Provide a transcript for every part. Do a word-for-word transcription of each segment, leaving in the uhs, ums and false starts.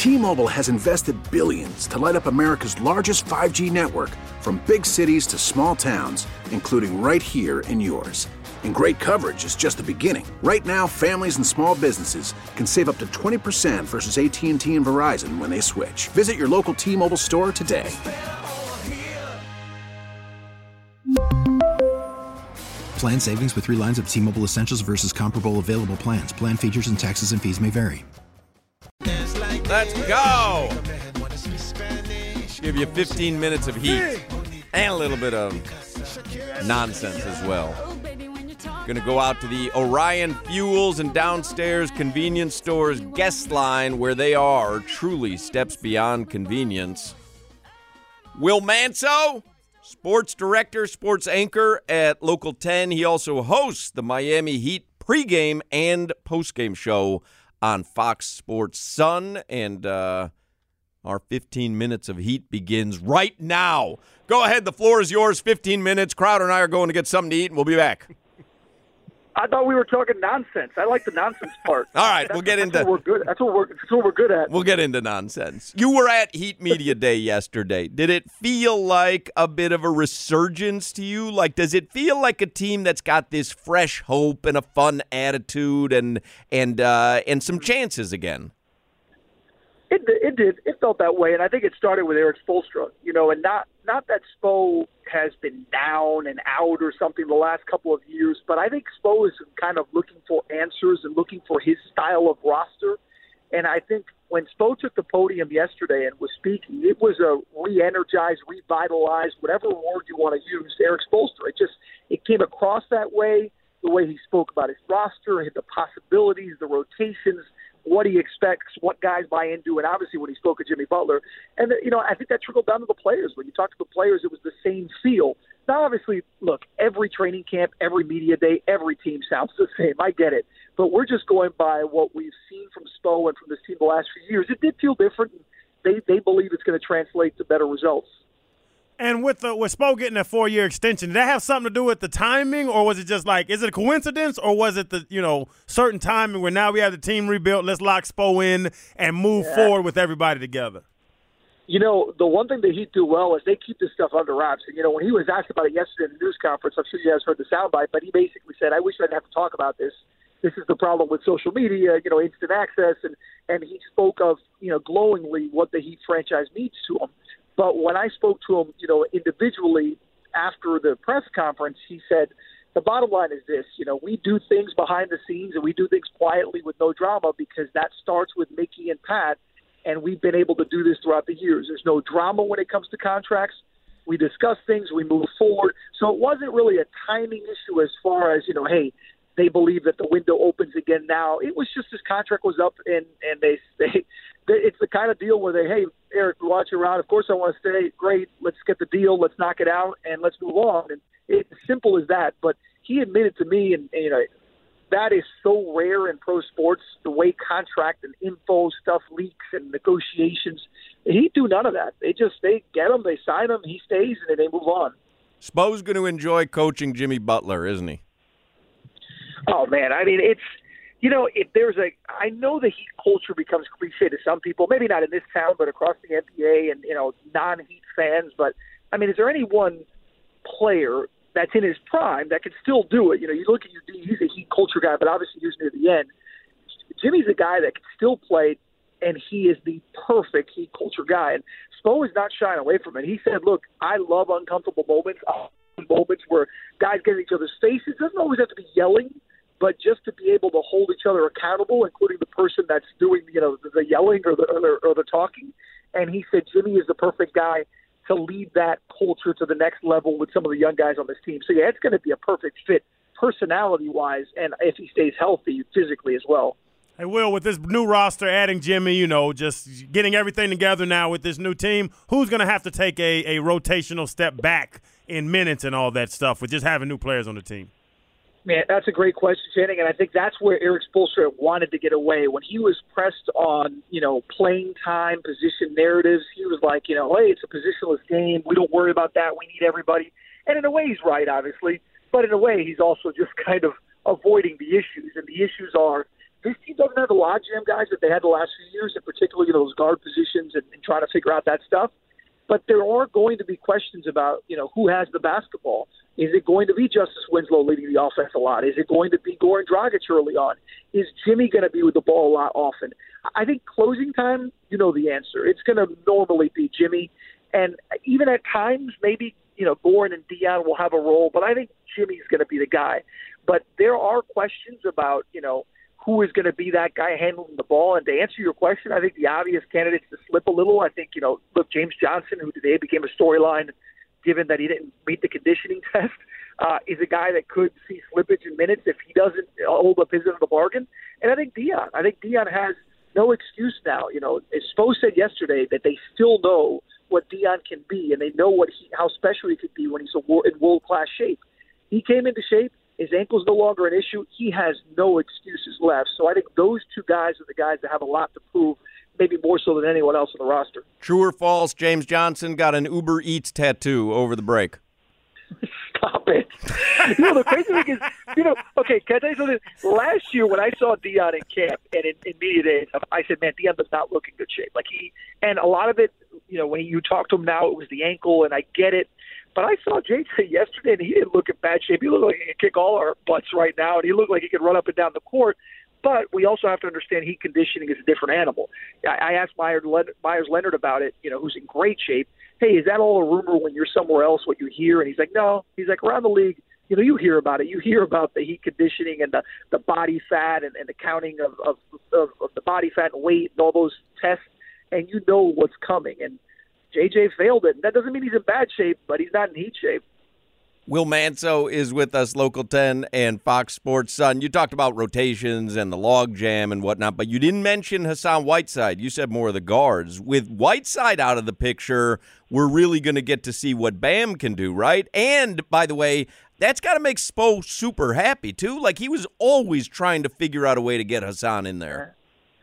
T-Mobile has invested billions to light up America's largest five G network, from big cities to small towns, including right here in yours. And great coverage is just the beginning. Right now, families and small businesses can save up to twenty percent versus A T and T and Verizon when they switch. Visit your local T-Mobile store today. Plan savings with three lines of T-Mobile Essentials versus comparable available plans. Plan features and taxes and fees may vary. Let's go! Give you fifteen minutes of heat and a little bit of nonsense as well. Going to go out to the Orion Fuels and Downstairs Convenience Stores guest line, where they are truly steps beyond convenience. Will Manso, sports director, sports anchor at Local ten. He also hosts the Miami Heat pregame and postgame show on Fox Sports Sun, and uh, our fifteen minutes of heat begins right now. Go ahead, the floor is yours, fifteen minutes. Crowder and I are going to get something to eat, and we'll be back. I thought we were talking nonsense. I like the nonsense part. All right, that's, we'll get that's into. What we're good. That's what we're. That's what we're good at. We'll get into nonsense. You were at Heat Media Day yesterday. Did it feel like a bit of a resurgence to you? Like, does it feel like a team that's got this fresh hope and a fun attitude and and uh, and some chances again? It it did. It felt that way, and I think it started with Erik Spoelstra. You know, and not not that Spo has been down and out or something the last couple of years, but I think Spo is kind of looking for answers and looking for his style of roster. And I think when Spo took the podium yesterday and was speaking, it was a re-energized, revitalized, whatever word you want to use, Erik Spoelstra. It just it came across that way, the way he spoke about his roster, the possibilities, the rotations, what he expects, what guys buy into, and obviously when he spoke of Jimmy Butler. And, you know, I think that trickled down to the players. When you talk to the players, it was the same feel. Now, obviously, look, every training camp, every media day, every team sounds the same. I get it. But we're just going by what we've seen from Spo and from this team the last few years. It did feel different. They, they believe it's going to translate to better results. And with the, with Spo getting that four-year extension, did that have something to do with the timing, or was it just like, is it a coincidence, or was it the, you know, certain timing where now we have the team rebuilt, let's lock Spo in and move yeah. forward with everybody together? You know, the one thing that Heat do well is they keep this stuff under wraps. And, you know, when he was asked about it yesterday in the news conference, I'm sure you guys heard the soundbite, but he basically said, I wish I didn't have to talk about this. This is the problem with social media, you know, instant access. And, and he spoke of, you know, glowingly what the Heat franchise means to him. But when I spoke to him, you know, individually after the press conference, he said, the bottom line is this, you know, we do things behind the scenes and we do things quietly with no drama because that starts with Mickey and Pat, and we've been able to do this throughout the years. There's no drama when it comes to contracts. We discuss things, we move forward. So it wasn't really a timing issue as far as, you know, hey, they believe that the window opens again now. It was just his contract was up, and, and they, they it's the kind of deal where they, hey, Erik, we want you around. Of course I want to stay. Great. Let's get the deal. Let's knock it out, and let's move on. And it's as simple as that. But he admitted to me, and, and you know, that is so rare in pro sports, the way contract and info stuff leaks and negotiations. He do none of that. They just, they get him, they sign him, he stays, and then they move on. Spo's going to enjoy coaching Jimmy Butler, isn't he? Oh, man. I mean, it's, you know, if there's a, I know the Heat culture becomes cliche to some people, maybe not in this town, but across the N B A and, you know, non-Heat fans. But, I mean, is there any one player that's in his prime that can still do it? You know, you look at your D, he's a Heat culture guy, but obviously he was near the end. Jimmy's a guy that can still play, and he is the perfect Heat culture guy. And Spo is not shying away from it. He said, look, I love uncomfortable moments, moments where guys get in each other's faces. It doesn't always have to be yelling, but just to be able to hold each other accountable, including the person that's doing, you know, the yelling or the, or the, or the talking. And he said Jimmy is the perfect guy to lead that culture to the next level with some of the young guys on this team. So, yeah, it's going to be a perfect fit personality-wise, and if he stays healthy, physically as well. Hey, Will, with this new roster, adding Jimmy, you know, just getting everything together now with this new team, who's going to have to take a, a rotational step back in minutes and all that stuff with just having new players on the team? Man, that's a great question, Channing, and I think that's where Erik Spoelstra wanted to get away. When he was pressed on, you know, playing time, position narratives, he was like, you know, hey, it's a positionless game. We don't worry about that. We need everybody. And in a way, he's right, obviously. But in a way, he's also just kind of avoiding the issues. And the issues are this team doesn't have the logjam guys that they had the last few years, in particular, you know, those guard positions and, and trying to figure out that stuff. But there are going to be questions about, you know, who has the basketball. Is it going to be Justice Winslow leading the offense a lot? Is it going to be Goran Dragic early on? Is Jimmy going to be with the ball a lot often? I think closing time, you know the answer. It's going to normally be Jimmy. And even at times, maybe, you know, Goran and Dion will have a role, but I think Jimmy's going to be the guy. But there are questions about, you know, who is going to be that guy handling the ball. And to answer your question, I think the obvious candidates to slip a little, I think, you know, look, James Johnson, who today became a storyline given that he didn't meet the conditioning test, uh, is a guy that could see slippage in minutes if he doesn't hold up his end of the bargain. And I think Dion. I think Dion has no excuse now. You know, as Spo said yesterday, that they still know what Dion can be, and they know what he, how special he could be when he's in world-class shape. He came into shape. His ankle's no longer an issue. He has no excuses left. So I think those two guys are the guys that have a lot to prove, maybe more so than anyone else on the roster. True or false, James Johnson got an Uber Eats tattoo over the break? Stop it. You know, the crazy thing is, you know, okay, can I tell you something? Last year when I saw Dion in camp and in, in media days, I said, man, Dion does not look in good shape. Like he, and a lot of it, you know, when you talk to him now, it was the ankle, and I get it. But I saw J J yesterday, and he didn't look in bad shape. He looked like he could kick all our butts right now, and he looked like he could run up and down the court. But we also have to understand heat conditioning is a different animal. I, I asked Myers Leonard about it, you know, who's in great shape. Hey, is that all a rumor when you're somewhere else, what you hear? And he's like, no. He's like, around the league, you know, you hear about it. You hear about the heat conditioning and the, the body fat and, and the counting of, of, of, of the body fat and weight and all those tests, and you know what's coming. And J J failed it. And that doesn't mean he's in bad shape, but he's not in heat shape. Will Manso is with us, Local ten and Fox Sports Sun. You talked about rotations and the log jam and whatnot, but you didn't mention Hassan Whiteside. You said more of the guards. With Whiteside out of the picture, we're really going to get to see what Bam can do, right? And, by the way, that's got to make Spo super happy, too. Like, he was always trying to figure out a way to get Hassan in there.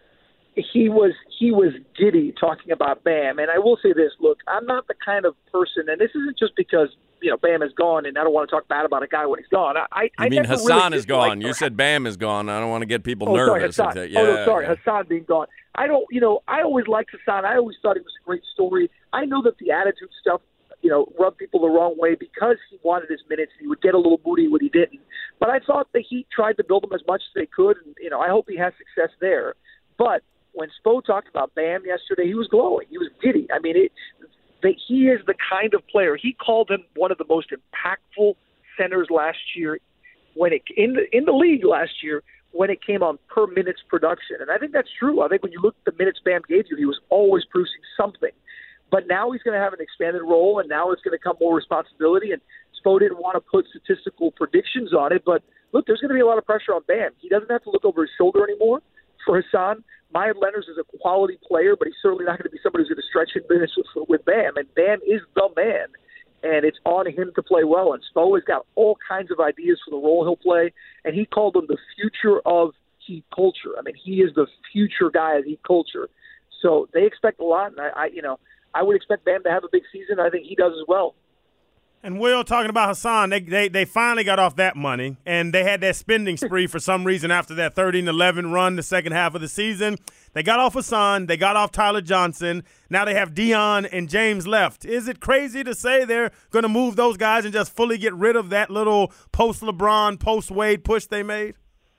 He was he was giddy talking about Bam. And I will say this, look, I'm not the kind of person, and this isn't just because, you know, Bam is gone, and I don't want to talk bad about a guy when he's gone. I, I, you I mean Hassan really is gone? You said Bam is gone. I don't want to get people oh, nervous. Sorry, Hassan. Yeah, oh, no, sorry, yeah. Hassan being gone. I don't, you know, I always liked Hassan. I always thought he was a great story. I know that the attitude stuff, you know, rubbed people the wrong way because he wanted his minutes and he would get a little moody when he didn't. But I thought the Heat tried to build him as much as they could, and, you know, I hope he has success there. But when Spo talked about Bam yesterday, he was glowing. He was giddy. I mean, it, they, he is the kind of player. He called him one of the most impactful centers last year when it in the in the league last year when it came on per minutes production. And I think that's true. I think when you look at the minutes Bam gave you, he was always producing something. But now he's going to have an expanded role, and now it's going to come more responsibility. And Spo didn't want to put statistical predictions on it. But look, there's going to be a lot of pressure on Bam. He doesn't have to look over his shoulder anymore for Hassan. Maya Leonard is a quality player, but he's certainly not going to be somebody who's going to stretch in minutes with, with Bam. And Bam is the man, and it's on him to play well. And Spo has got all kinds of ideas for the role he'll play, and he called him the future of Heat culture. I mean, he is the future guy of Heat culture. So they expect a lot, and I, I you know, I would expect Bam to have a big season. I think he does as well. And Will, talking about Hassan, they, they they finally got off that money, and they had that spending spree for some reason after that thirteen eleven run the second half of the season. They got off Hassan. They got off Tyler Johnson. Now they have Dion and James left. Is it crazy to say they're going to move those guys and just fully get rid of that little post-LeBron, post-Wade push they made?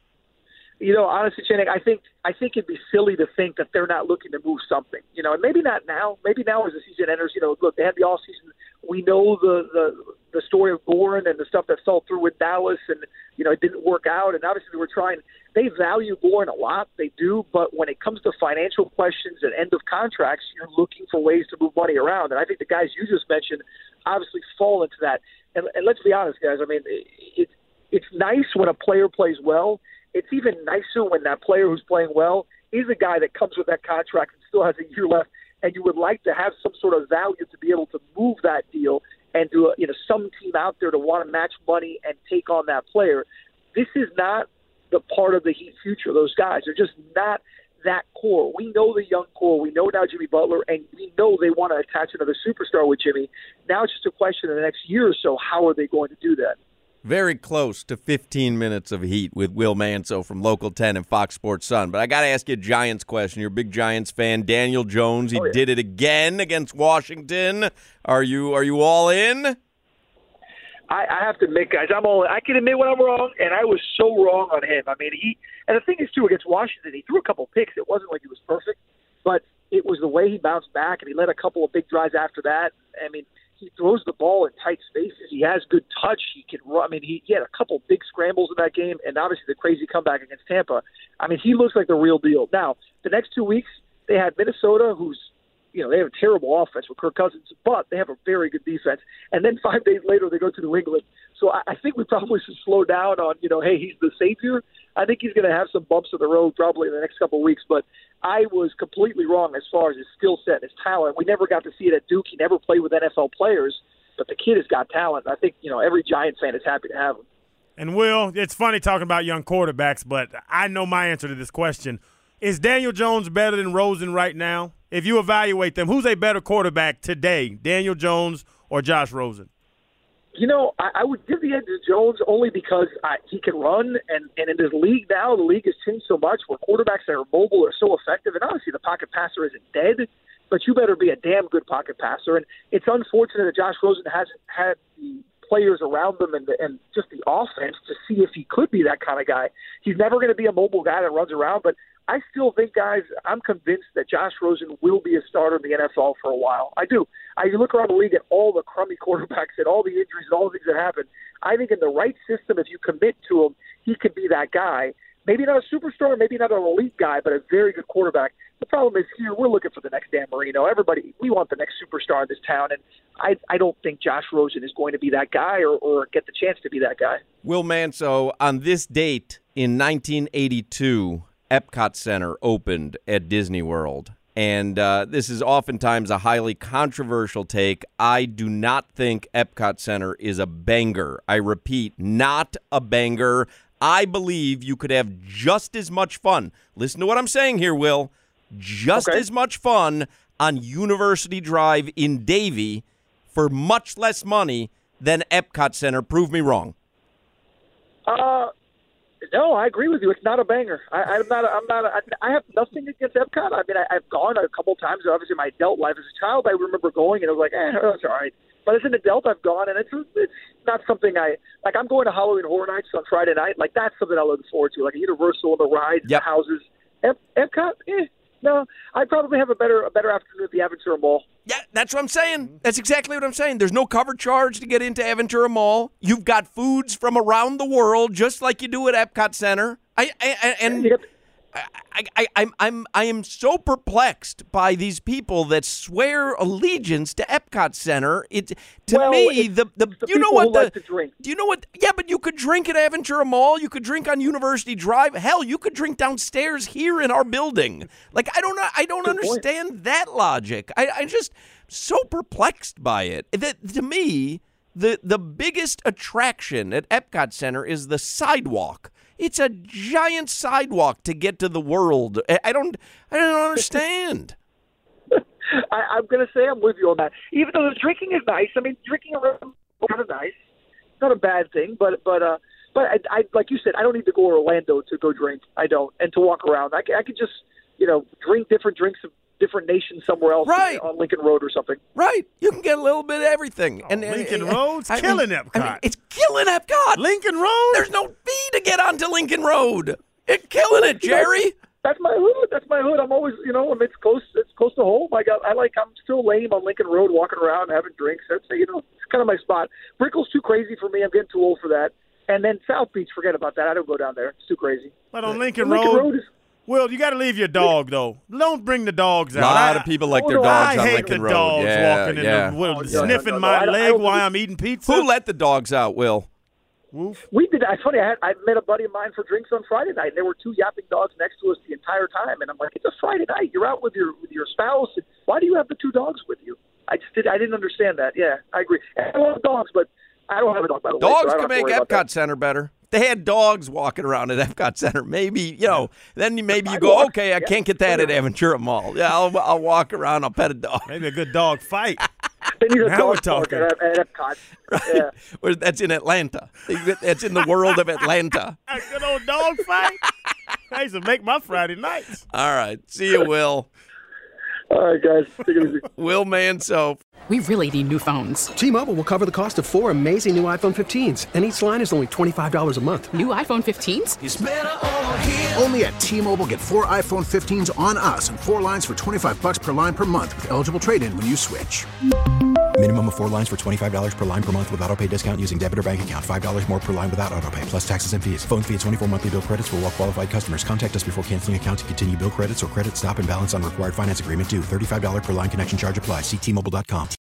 You know, honestly, Channing, I think I think it'd be silly to think that they're not looking to move something. You know, and maybe not now. Maybe now as the season enters, you know, look, they had the offseason. We know the, the the story of Goran and the stuff that fell through with Dallas, and, you know, it didn't work out. And obviously they were trying. They value Goran a lot. They do. But when it comes to financial questions and end of contracts, you're looking for ways to move money around. And I think the guys you just mentioned obviously fall into that. And, and let's be honest, guys. I mean, it, it, it's nice when a player plays well. It's even nicer when that player who's playing well is a guy that comes with that contract and still has a year left, and you would like to have some sort of value to be able to move that deal and do a, you know, some team out there to want to match money and take on that player. This is not the part of the Heat future. Those guys are just not that core. We know the young core. We know now Jimmy Butler, and we know they want to attach another superstar with Jimmy. Now it's just a question of the next year or so, how are they going to do that? Very close to fifteen minutes of heat with Will Manso from Local ten and Fox Sports Sun. But I got to ask you a Giants question. You're a big Giants fan. Daniel Jones, he oh, yeah. did it again against Washington. Are you are you all in? I, I have to admit, guys, I'm all in. I can admit when I'm wrong, and I was so wrong on him. I mean, he and the thing is, too, against Washington, he threw a couple picks. It wasn't like he was perfect, but it was the way he bounced back, and he led a couple of big drives after that. I mean, he throws the ball in tight spaces. He has good touch. He can run. I mean, he, he had a couple big scrambles in that game, and obviously the crazy comeback against Tampa. I mean, he looks like the real deal. Now, the next two weeks, they had Minnesota, who's, you know, they have a terrible offense with Kirk Cousins, but they have a very good defense. And then five days later, they go to New England. So I, I think we probably should slow down on, you know, hey, he's the savior. I think he's going to have some bumps in the road probably in the next couple of weeks, but I was completely wrong as far as his skill set and his talent. We never got to see it at Duke. He never played with N F L players, but the kid has got talent. I think, you know, every Giants fan is happy to have him. And, Will, it's funny talking about young quarterbacks, but I know my answer to this question. Is Daniel Jones better than Rosen right now? If you evaluate them, who's a better quarterback today, Daniel Jones or Josh Rosen? You know, I, I would give the edge to Jones only because I, he can run, and, and in this league now, the league has changed so much where quarterbacks that are mobile are so effective, and obviously the pocket passer isn't dead, but you better be a damn good pocket passer. And it's unfortunate that Josh Rosen hasn't had the players around them and, the, and just the offense to see if he could be that kind of guy. He's never going to be a mobile guy that runs around, but I still think, guys, I'm convinced that Josh Rosen will be a starter in the N F L for a while. I do. I look around the league at all the crummy quarterbacks and all the injuries and all the things that happen. I think in the right system, if you commit to him, he could be that guy. Maybe not a superstar, maybe not an elite guy, but a very good quarterback. The problem is here, we're looking for the next Dan Marino. Everybody, we want the next superstar in this town, and I, I don't think Josh Rosen is going to be that guy or, or get the chance to be that guy. Will Manso, on this date in nineteen eighty-two, Epcot Center opened at Disney World. And uh, this is oftentimes a highly controversial take. I do not think Epcot Center is a banger. I repeat, not a banger. I believe you could have just as much fun. Listen to what I'm saying here, Will. Just okay. as much fun on University Drive in Davie for much less money than Epcot Center. Prove me wrong. Uh. No, I agree with you. It's not a banger. I, I'm not. A, I'm not. A, I have nothing against Epcot. I mean, I, I've gone a couple times. Obviously, my adult life as a child, I remember going, and I was like, "Eh, that's all right." But as an adult, I've gone, and it's it's not something I like. I'm going to Halloween Horror Nights on Friday night. Like that's something I look forward to, like a Universal and the rides, yep. the houses. Ep, Epcot, eh. No, I probably have a better a better afternoon at the Aventura Mall. Yeah, that's what I'm saying. That's exactly what I'm saying. There's no cover charge to get into Aventura Mall. You've got foods from around the world, just like you do at Epcot Center. I, I, I and yep. I, I, I'm I'm I am so perplexed by these people that swear allegiance to Epcot Center. It to well, me the the, the you know what the like to drink. Do you know what? Yeah, but you could drink at Aventura Mall. You could drink on University Drive. Hell, you could drink downstairs here in our building. Like I don't know. I don't Good understand point. that logic. I I just so perplexed by it. That to me the the biggest attraction at Epcot Center is the sidewalk. It's a giant sidewalk to get to the world. I don't, I don't understand. I, I'm going to say I'm with you on that. Even though the drinking is nice, I mean, drinking around is kind of nice. It's not a bad thing, but but uh, but I, I like you said, I don't need to go to Orlando to go drink. I don't, and to walk around. I, I could just, you know, drink different drinks of different nations somewhere else, right. on Lincoln Road or something. Right. You can get a little bit of everything. Oh, and Lincoln uh, Road's I killing mean, Epcot. I mean, it's killing Epcot. Lincoln Road? There's no fee to get onto Lincoln Road. It's killing it, Jerry. That's my hood. That's my hood. I'm always, you know, it's close. It's close to home. I got. I like. I'm still lame on Lincoln Road, walking around, having drinks. That's, you know, it's kind of my spot. Brickell's too crazy for me. I'm getting too old for that. And then South Beach, forget about that. I don't go down there. It's too crazy. But on Lincoln, Lincoln Road, Road is, Will, you got to leave your dog, though. Don't bring the dogs out. A lot I, of people like oh, their no, dogs I on hate Lincoln the Road. dogs yeah, walking in yeah. the will, Oh, no, sniffing no, no, my I don't- I leg don't while think- I'm eating pizza. Who let the dogs out, Will? Woof. we did. It's funny. I had I met a buddy of mine for drinks on Friday night. And there were two yapping dogs next to us the entire time, and I'm like, it's a Friday night. You're out with your with your spouse. And why do you have the two dogs with you? I just did. I didn't understand that. Yeah, I agree. I love dogs, but I don't have a dog. By the way, Dogs so I don't can have to make worry about Epcot that. Center better. They had dogs walking around at Epcot Center. Maybe, you know, then you- maybe you I go, walk- okay, I yeah, can't get that at sure. Aventura Mall. Yeah, I'll, I'll walk around. I'll pet a dog. Maybe a good dog fight. They need a Now dog we're talking. park at, at Epcot. Right. Yeah. Where that's in Atlanta. That's in the world of Atlanta. A good old dog fight. That used to make my Friday nights. All right. See you, Will. All right, guys. Take it easy. Will Manso. We really need new phones. T-Mobile will cover the cost of four amazing new iPhone fifteens, and each line is only twenty-five dollars a month. New iPhone fifteens? It's better over here. Only at T-Mobile, get four iPhone fifteens on us and four lines for twenty-five bucks per line per month with eligible trade-in when you switch. Minimum of four lines for twenty-five dollars per line per month with auto pay discount using debit or bank account. five dollars more per line without auto pay, plus taxes and fees. Phone fee at twenty-four monthly bill credits for well-qualified customers. Contact us before canceling account to continue bill credits or credit stop and balance on required finance agreement due. thirty-five dollars per line connection charge applies. See T Mobile dot com.